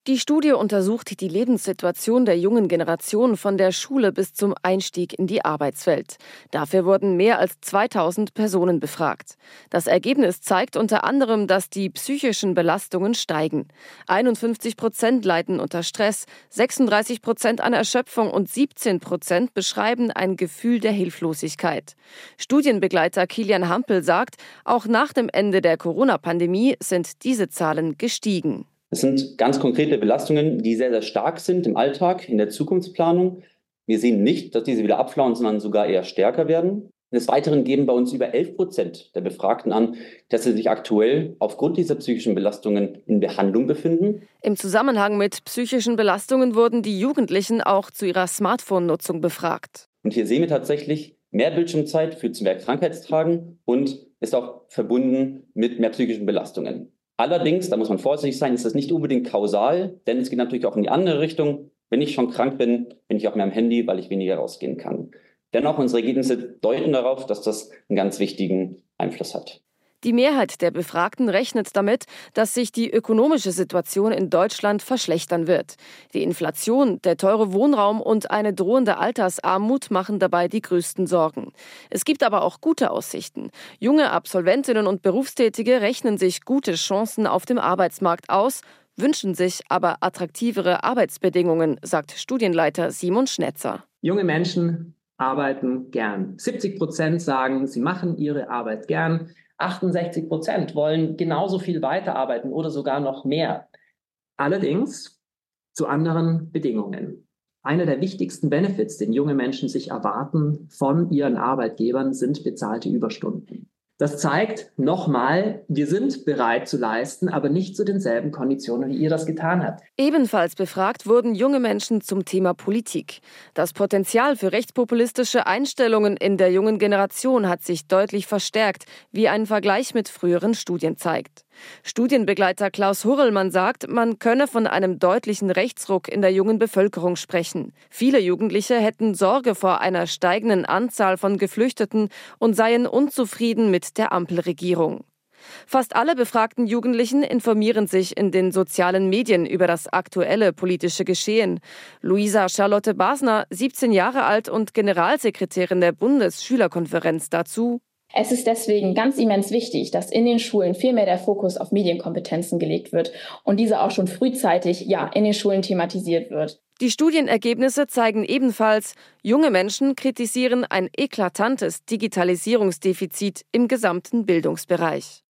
Die Studie untersucht die Lebenssituation der jungen Generation von der Schule bis zum Einstieg in die Arbeitswelt. Dafür wurden mehr als 2000 Personen befragt. Das Ergebnis zeigt unter anderem, dass die psychischen Belastungen steigen. 51% leiden unter Stress, 36% an Erschöpfung und 17% beschreiben ein Gefühl der Hilflosigkeit. Studienbegleiter Kilian Hampel sagt, auch nach dem Ende der Corona-Pandemie sind diese Zahlen gestiegen. Es sind ganz konkrete Belastungen, die sehr, sehr stark sind im Alltag, in der Zukunftsplanung. Wir sehen nicht, dass diese wieder abflauen, sondern sogar eher stärker werden. Des Weiteren geben bei uns über 11% der Befragten an, dass sie sich aktuell aufgrund dieser psychischen Belastungen in Behandlung befinden. Im Zusammenhang mit psychischen Belastungen wurden die Jugendlichen auch zu ihrer Smartphone-Nutzung befragt. Und hier sehen wir tatsächlich, mehr Bildschirmzeit führt zu mehr Krankheitstagen und ist auch verbunden mit mehr psychischen Belastungen. Allerdings, da muss man vorsichtig sein, ist das nicht unbedingt kausal, denn es geht natürlich auch in die andere Richtung. Wenn ich schon krank bin, bin ich auch mehr am Handy, weil ich weniger rausgehen kann. Dennoch, unsere Ergebnisse deuten darauf, dass das einen ganz wichtigen Einfluss hat. Die Mehrheit der Befragten rechnet damit, dass sich die ökonomische Situation in Deutschland verschlechtern wird. Die Inflation, der teure Wohnraum und eine drohende Altersarmut machen dabei die größten Sorgen. Es gibt aber auch gute Aussichten. Junge Absolventinnen und Berufstätige rechnen sich gute Chancen auf dem Arbeitsmarkt aus, wünschen sich aber attraktivere Arbeitsbedingungen, sagt Studienleiter Simon Schnetzer. Junge Menschen arbeiten gern. 70% sagen, sie machen ihre Arbeit gern. 68% wollen genauso viel weiterarbeiten oder sogar noch mehr. Allerdings zu anderen Bedingungen. Einer der wichtigsten Benefits, den junge Menschen sich erwarten von ihren Arbeitgebern, sind bezahlte Überstunden. Das zeigt nochmal, wir sind bereit zu leisten, aber nicht zu denselben Konditionen, wie ihr das getan habt. Ebenfalls befragt wurden junge Menschen zum Thema Politik. Das Potenzial für rechtspopulistische Einstellungen in der jungen Generation hat sich deutlich verstärkt, wie ein Vergleich mit früheren Studien zeigt. Studienbegleiter Klaus Hurrellmann sagt, man könne von einem deutlichen Rechtsruck in der jungen Bevölkerung sprechen. Viele Jugendliche hätten Sorge vor einer steigenden Anzahl von Geflüchteten und seien unzufrieden mit der Ampelregierung. Fast alle befragten Jugendlichen informieren sich in den sozialen Medien über das aktuelle politische Geschehen. Luisa Charlotte Basner, 17 Jahre alt und Generalsekretärin der Bundesschülerkonferenz, dazu: Es ist deswegen ganz immens wichtig, dass in den Schulen viel mehr der Fokus auf Medienkompetenzen gelegt wird und diese auch schon frühzeitig in den Schulen thematisiert wird. Die Studienergebnisse zeigen ebenfalls, junge Menschen kritisieren ein eklatantes Digitalisierungsdefizit im gesamten Bildungsbereich.